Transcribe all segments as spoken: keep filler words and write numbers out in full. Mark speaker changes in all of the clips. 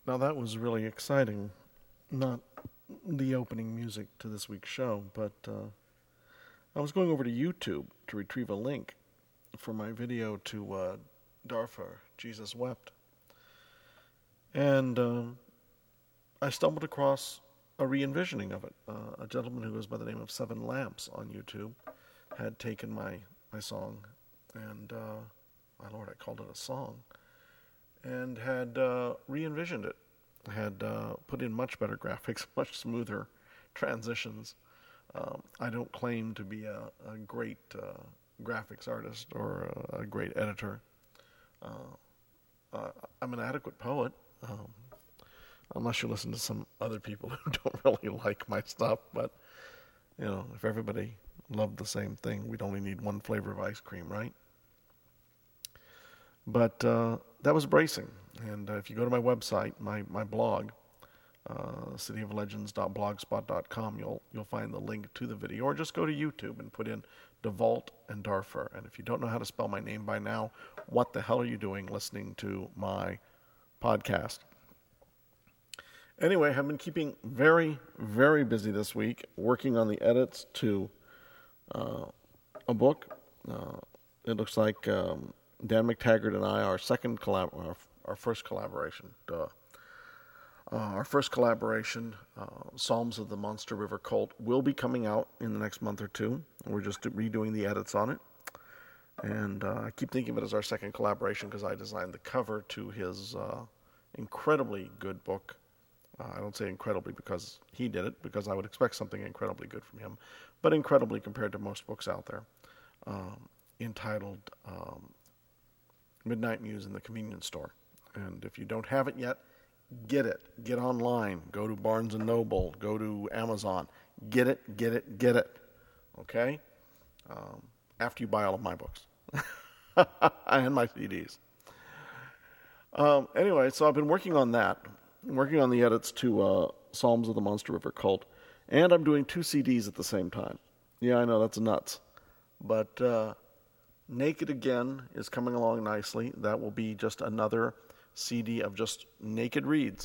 Speaker 1: Now that was really exciting. Not the opening music to this week's show, but uh, I was going over to YouTube to retrieve a link for my video to uh, Darfur, Jesus Wept. And um, I stumbled across a re-envisioning of it. Uh, a gentleman who goes by the name of Seven Lamps on YouTube had taken my, my song, and uh, my lord, I called it a song, and had uh, re-envisioned it, had uh, put in much better graphics, much smoother transitions. Um, I don't claim to be a, a great uh, graphics artist or a, a great editor. Uh, uh, I'm an adequate poet, um, unless you listen to some other people who don't really like my stuff. But, you know, if everybody loved the same thing, we'd only need one flavor of ice cream, right? But uh, that was bracing. And uh, if you go to my website, my, my blog, uh, city of legends dot blogspot dot com, you'll you'll find the link to the video. Or just go to YouTube and put in DeVault and Darfur. And if you don't know how to spell my name by now, what the hell are you doing listening to my podcast? Anyway, I've been keeping very, very busy this week, working on the edits to uh, a book. Uh, it looks like um, Dan McTaggart and I, our second collab, our, our first collaboration, duh. Uh, our first collaboration, uh, Psalms of the Monster River Cult, will be coming out in the next month or two. We're just redoing the edits on it. And uh, I keep thinking of it as our second collaboration because I designed the cover to his uh, incredibly good book. Uh, I don't say incredibly because he did it, because I would expect something incredibly good from him, but incredibly compared to most books out there, um, entitled um, Midnight Muse in the Convenience Store. And if you don't have it yet, get it. Get online. Go to Barnes and Noble. Go to Amazon. Get it, get it, get it. Okay? Um, after you buy all of my books. And my C Ds. Um, anyway, so I've been working on that. I'm working on the edits to uh, Psalms of the Monster River Cult. And I'm doing two C Ds at the same time. Yeah, I know, that's nuts. But uh, Naked Again is coming along nicely. That will be just another C D of just naked reads.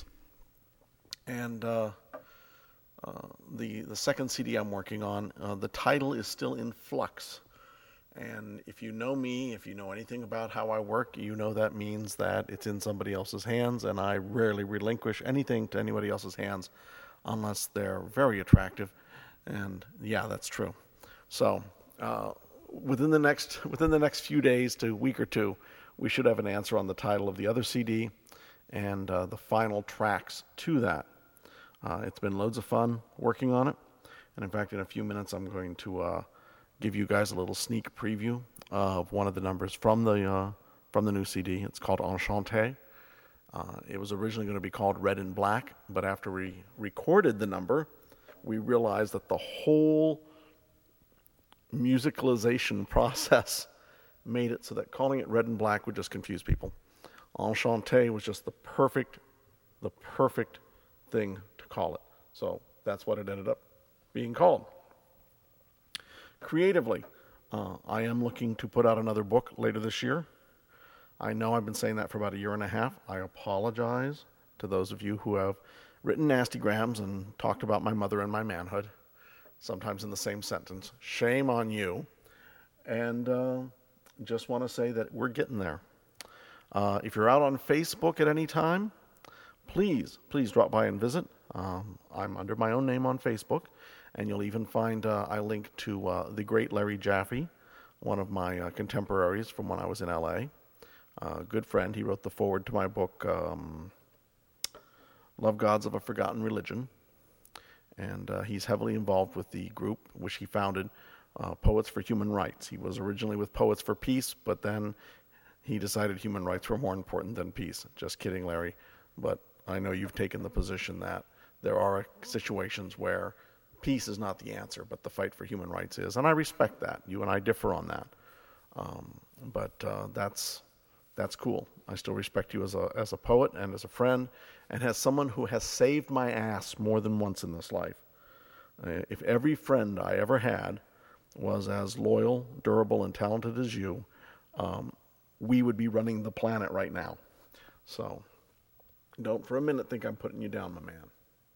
Speaker 1: And uh, uh, the the second C D I'm working on, uh, the title is still in flux. And if you know me, if you know anything about how I work, you know that means that it's in somebody else's hands, and I rarely relinquish anything to anybody else's hands unless they're very attractive. And yeah, that's true. So uh, within the next within the next few days to a week or two, we should have an answer on the title of the other C D and uh, the final tracks to that. Uh, it's been loads of fun working on it. And in fact, in a few minutes, I'm going to uh, give you guys a little sneak preview of one of the numbers from the uh, from the new C D. It's called Enchanté. Uh, it was originally going to be called Red and Black, but after we recorded the number, we realized that the whole musicalization process made it so that calling it Red and Black would just confuse people. Enchanté was just the perfect, the perfect thing to call it. So that's what it ended up being called. Creatively, uh, I am looking to put out another book later this year. I know I've been saying that for about a year and a half. I apologize to those of you who have written nastygrams and talked about my mother and my manhood, sometimes in the same sentence. Shame on you. And uh, just want to say that we're getting there. Uh, if you're out on Facebook at any time, please, please drop by and visit. Um, I'm under my own name on Facebook, and you'll even find uh, I link to uh, the great Larry Jaffe, one of my uh, contemporaries from when I was in L A. Uh, good friend. He wrote the foreword to my book, um, Love Gods of a Forgotten Religion. And uh, he's heavily involved with the group, which he founded, uh, Poets for Human Rights. He was originally with Poets for Peace, but then he decided human rights were more important than peace. Just kidding, Larry. But I know you've taken the position that there are situations where peace is not the answer, but the fight for human rights is. And I respect that. You and I differ on that. Um, but uh, that's... That's cool. I still respect you as a as a poet and as a friend and as someone who has saved my ass more than once in this life. Uh, if every friend I ever had was as loyal, durable, and talented as you, um, we would be running the planet right now. So Don't for a minute think I'm putting you down, my man.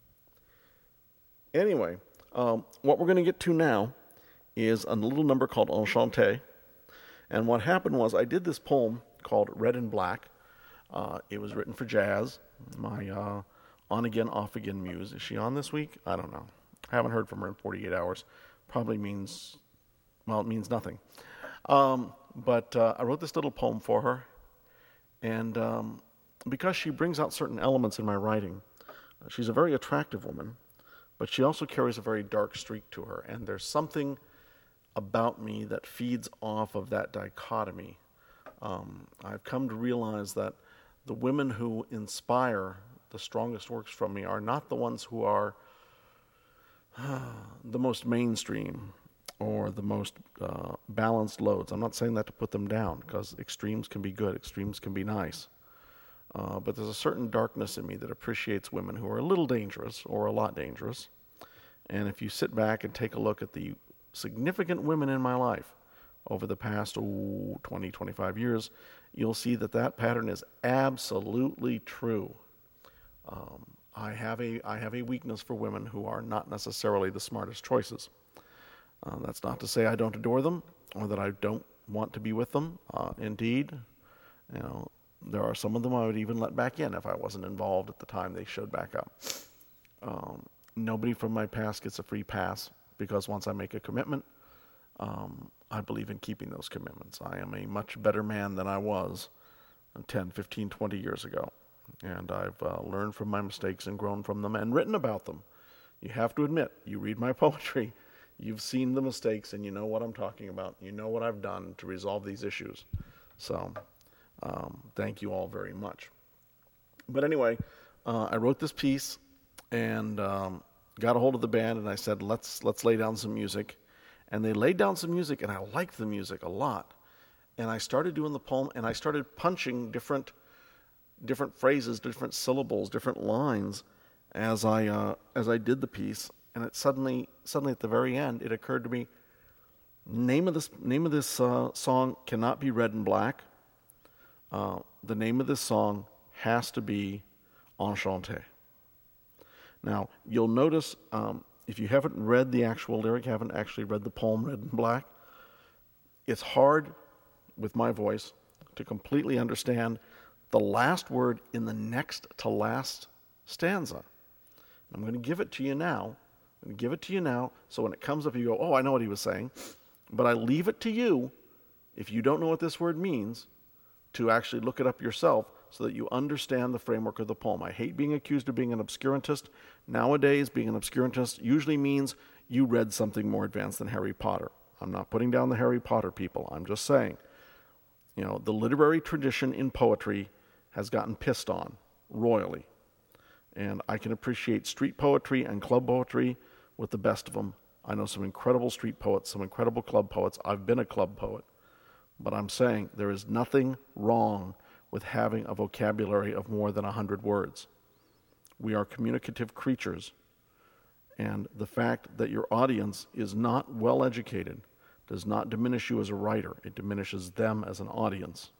Speaker 1: Anyway, um, what we're going to get to now is a little number called Enchanté. And what happened was I did this poem called Red and Black. Uh, it was written for Jazz, my uh, on-again, off-again muse. Is she on this week? I don't know. I haven't heard from her in forty-eight hours. Probably means, well, it means nothing. Um, but uh, I wrote this little poem for her. And um, because she brings out certain elements in my writing, she's a very attractive woman, but she also carries a very dark streak to her. And there's something about me that feeds off of that dichotomy. Um, I've come to realize that the women who inspire the strongest works from me are not the ones who are uh, the most mainstream or the most uh, balanced loads. I'm not saying that to put them down, because extremes can be good, extremes can be nice. Uh, but there's a certain darkness in me that appreciates women who are a little dangerous or a lot dangerous. And if you sit back and take a look at the significant women in my life over the past oh, twenty, twenty-five years, you'll see that that pattern is absolutely true. Um, I have a I have a weakness for women who are not necessarily the smartest choices. Uh, that's not to say I don't adore them or that I don't want to be with them. Uh, indeed, you know, there are some of them I would even let back in if I wasn't involved at the time they showed back up. Um, nobody from my past gets a free pass, because once I make a commitment, um, I believe in keeping those commitments. I am a much better man than I was ten, fifteen, twenty years ago. And I've uh, learned from my mistakes and grown from them and written about them. You have to admit, you read my poetry, you've seen the mistakes and you know what I'm talking about. You know what I've done to resolve these issues. So um, thank you all very much. But anyway, uh, I wrote this piece and um, got a hold of the band, and I said, let's let's lay down some music. And they laid down some music, and I liked the music a lot. And I started doing the poem, and I started punching different different phrases, different syllables, different lines as I uh, as I did the piece. And it suddenly suddenly at the very end, it occurred to me, name of this name of this uh, song cannot be Red and Black. Uh, the name of this song has to be Enchanté. Now, you'll notice, um, if you haven't read the actual lyric, haven't actually read the poem Red and Black, it's hard with my voice to completely understand the last word in the next to last stanza. I'm going to give it to you now. I'm going to give it to you now, so when it comes up, you go, oh, I know what he was saying. But I leave it to you, if you don't know what this word means, to actually look it up yourself so that you understand the framework of the poem. I hate being accused of being an obscurantist. Nowadays, being an obscurantist usually means you read something more advanced than Harry Potter. I'm not putting down the Harry Potter people. I'm just saying, you know, the literary tradition in poetry has gotten pissed on royally. And I can appreciate street poetry and club poetry with the best of them. I know some incredible street poets, some incredible club poets. I've been a club poet. But I'm saying there is nothing wrong with having a vocabulary of more than one hundred words. We are communicative creatures. And the fact that your audience is not well educated does not diminish you as a writer. It diminishes them as an audience.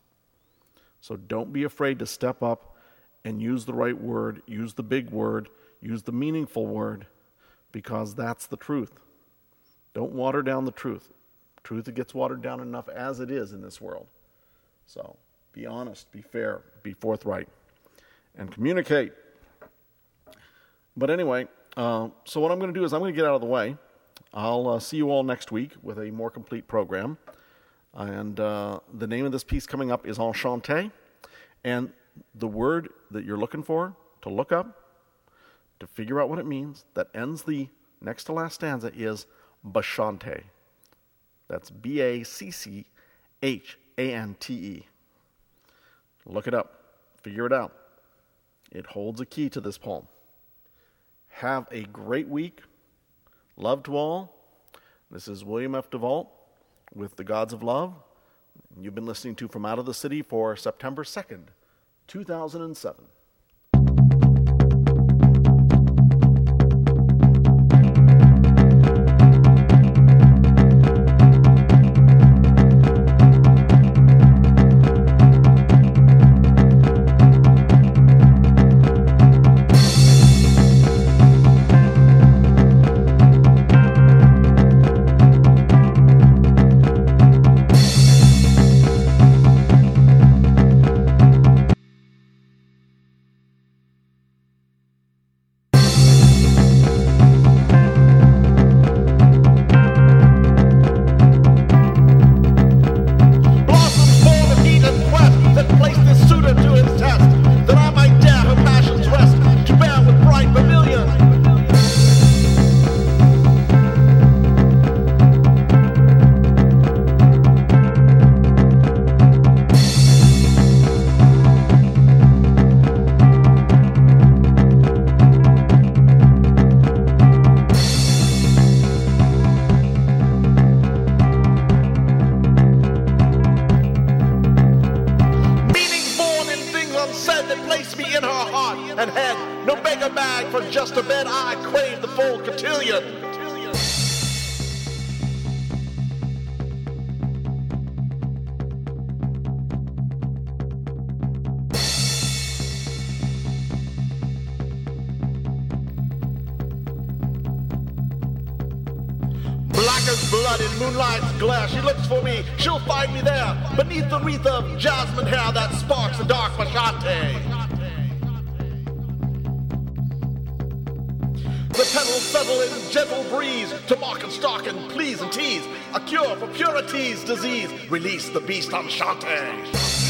Speaker 1: So don't be afraid to step up and use the right word, use the big word, use the meaningful word, because that's the truth. Don't water down the truth. Truth gets watered down enough as it is in this world. So be honest, be fair, be forthright, and communicate. But anyway, uh, so what I'm going to do is I'm going to get out of the way. I'll uh, see you all next week with a more complete program. And uh, the name of this piece coming up is Enchanté. And the word that you're looking for to look up, to figure out what it means, that ends the next to last stanza is Bachante. That's B A C C H A N T E. Look it up. Figure it out. It holds a key to this poem. Have a great week. Love to all. This is William F. DeVault with The Gods of Love. You've been listening to From Out of the City for September second, two thousand seven. a bag for just a bed. I crave the full cotillion. Black as blood in moonlight's glare, she looks for me, she'll find me there, beneath the wreath of jasmine hair that sparks the dark Mashante. The petals settle in gentle breeze, to mock and stalk and please and tease, a cure for purity's disease, release the beast Enchante.